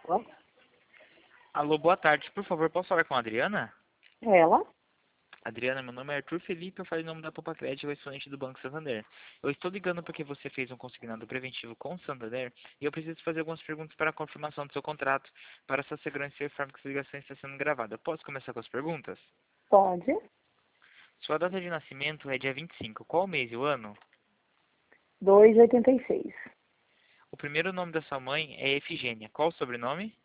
Ó, Alô, boa tarde. Por favor, posso falar com a Adriana? ela? Adriana, meu nome é Arthur Felipe, eu falo em nome da Poupa Crédito, o estudante do Banco Santander. Eu estou ligando porque você fez um consignado preventivo com o Santander e eu preciso fazer algumas perguntas para a confirmação do seu contrato, para sua segurança e informe que essa ligação está sendo gravada. Posso começar com as perguntas? Pode. Sua data de nascimento é dia 25. Qual o mês e o ano? 2,86. O primeiro nome da sua mãe é Efigênia. Qual o sobrenome?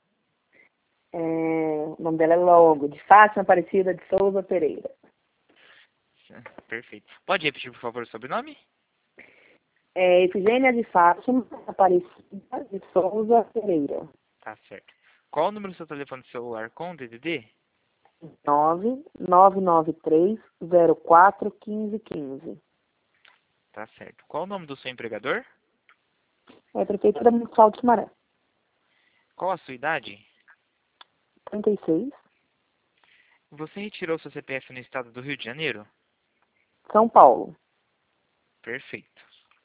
O nome dela é Longo, de Fátima Aparecida de Souza Pereira. Perfeito. Pode repetir, por favor, o sobrenome? Efigênia de Fátima Aparecida de Souza Pereira. Tá certo. Qual o número do seu telefone celular com DDD? 99903041515. Tá certo. Qual o nome do seu empregador? É Prefeitura Municipal de Sumaré. Qual a sua idade? 36. Você retirou seu CPF no estado do Rio de Janeiro? São Paulo. Perfeito.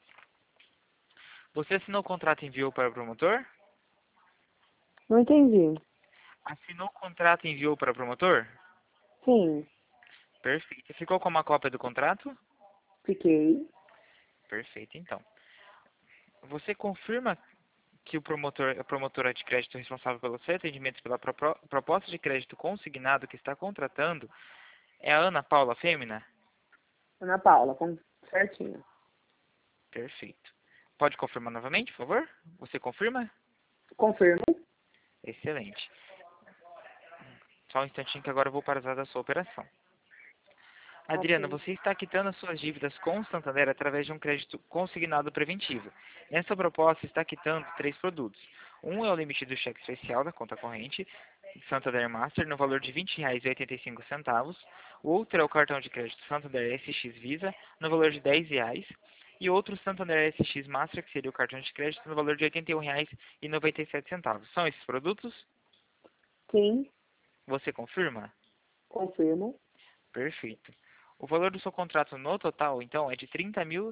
Você assinou o contrato e enviou para o promotor? Não entendi. Assinou o contrato e enviou para o promotor? Sim, Perfeito. Ficou com uma cópia do contrato? fiquei. Perfeito, então. Você confirma que o promotor, a promotora de crédito responsável pelo seu atendimento pela proposta de crédito consignado que está contratando é a Ana Paula Fêmina? Ana Paula, certinho. Perfeito. Pode confirmar novamente, por favor? Você confirma? Confirmo. Excelente. Só um instantinho que agora eu vou parar da sua operação. Adriana, Ok. você está quitando as suas dívidas com o Santander através de um crédito consignado preventivo. Nessa proposta, está quitando três produtos. Um é o limite do cheque especial da conta corrente, Santander Master, no valor de R$ 20,85. O outro é o cartão de crédito Santander SX Visa, no valor de R$ 10. E outro Santander SX Master, que seria o cartão de crédito, no valor de R$ 81,97. São esses produtos? Sim, Você confirma? confirmo. Perfeito. O valor do seu contrato no total, então, é de R$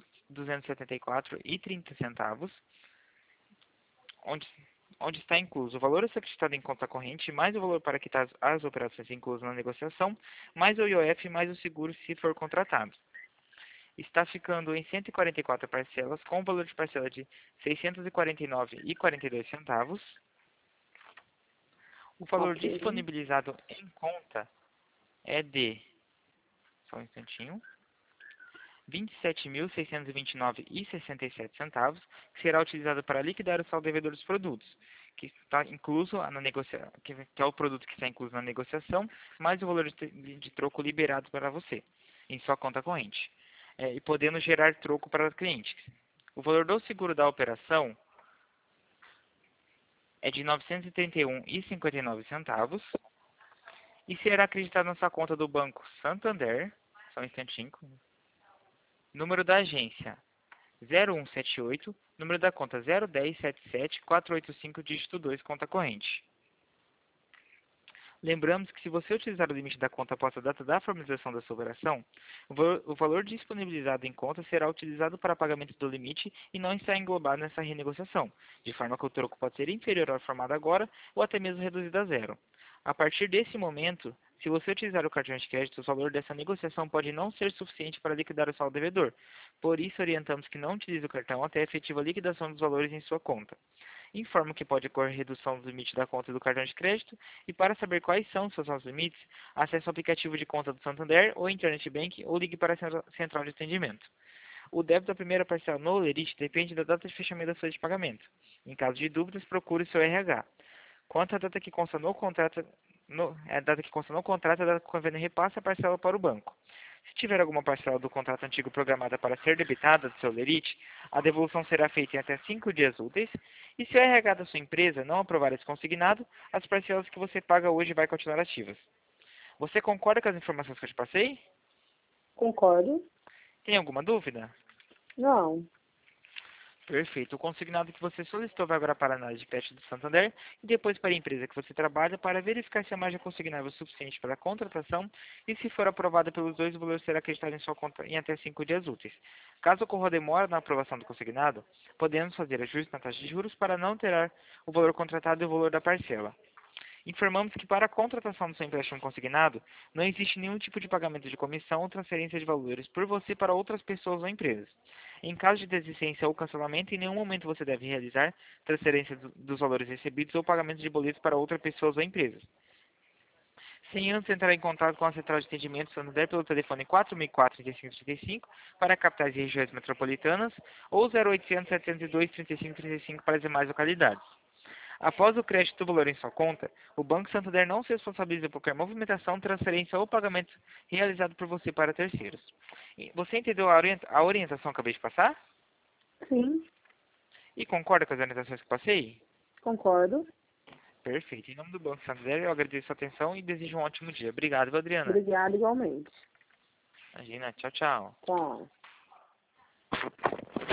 30.274,30, onde, onde está incluso o valor a ser acreditado em conta corrente, mais o valor para quitar as operações inclusas na negociação, mais o IOF, mais o seguro se for contratado. Está ficando em 144 parcelas, com o valor de parcela de R$ 649,42. O valor Ok. disponibilizado em conta é de... Só um instantinho. R$ 27.629,67, que será utilizado para liquidar o saldo devedor dos produtos, que está incluso na que é o produto que está incluso na negociação, mais o valor de troco liberado para você, em sua conta corrente, e podendo gerar troco para o cliente. O valor do seguro da operação é de R$ 931,59 e será acreditado na sua conta do Banco Santander, só um instantinho, número da agência 0178, número da conta 01077-485, dígito 2, conta corrente. Lembramos que se você utilizar o limite da conta após a data da formalização da sua operação, o valor disponibilizado em conta será utilizado para pagamento do limite e não está englobado nessa renegociação, de forma que o troco pode ser inferior ao formado agora ou até mesmo reduzido a zero. A partir desse momento, se você utilizar o cartão de crédito, o valor dessa negociação pode não ser suficiente para liquidar o saldo devedor. Por isso, orientamos que não utilize o cartão até a efetiva liquidação dos valores em sua conta. Informo que pode ocorrer redução do limite da conta do cartão de crédito e para saber quais são os seus novos limites, acesse o aplicativo de conta do Santander ou Internet Bank ou ligue para a central de atendimento. O débito da primeira parcela no Lerite depende da data de fechamento da folha de pagamento. Em caso de dúvidas, procure seu RH. Quanto à data que consta no contrato, a data que consta no contrato, a data que o convênio repassa a parcela para o banco. Se tiver alguma parcela do contrato antigo programada para ser debitada do seu lerite, a devolução será feita em até 5 dias úteis, e se o RH da sua empresa não aprovar esse consignado, as parcelas que você paga hoje vai continuar ativas. Você concorda com as informações que eu te passei? Concordo. Tem alguma dúvida? Não. Perfeito. O consignado que você solicitou vai agora para a análise de crédito do Santander e depois para a empresa que você trabalha para verificar se a margem consignável é suficiente para a contratação e, se for aprovada pelos dois, o valor será acreditado em sua conta em até 5 dias úteis. Caso ocorra demora na aprovação do consignado, podemos fazer ajustes na taxa de juros para não alterar o valor contratado e o valor da parcela. Informamos que para a contratação do seu empréstimo consignado, não existe nenhum tipo de pagamento de comissão ou transferência de valores por você para outras pessoas ou empresas. Em caso de desistência ou cancelamento, em nenhum momento você deve realizar transferência dos valores recebidos ou pagamento de boletos para outras pessoas ou empresas. Sem antes entrar em contato com a Central de Atendimento Santander pelo telefone 4004-3535 para capitais e regiões metropolitanas ou 0800 702 3535 para as demais localidades. Após o crédito do valor em sua conta, o Banco Santander não se responsabiliza por qualquer movimentação, transferência ou pagamento realizado por você para terceiros. Você entendeu a orientação que acabei de passar? Sim, E concorda com as orientações que passei? concordo. Perfeito. Em nome do Banco Santander, eu agradeço a atenção e desejo um ótimo dia. Obrigado, Adriana. Obrigada igualmente. Imagina. Tchau, tchau. Tchau.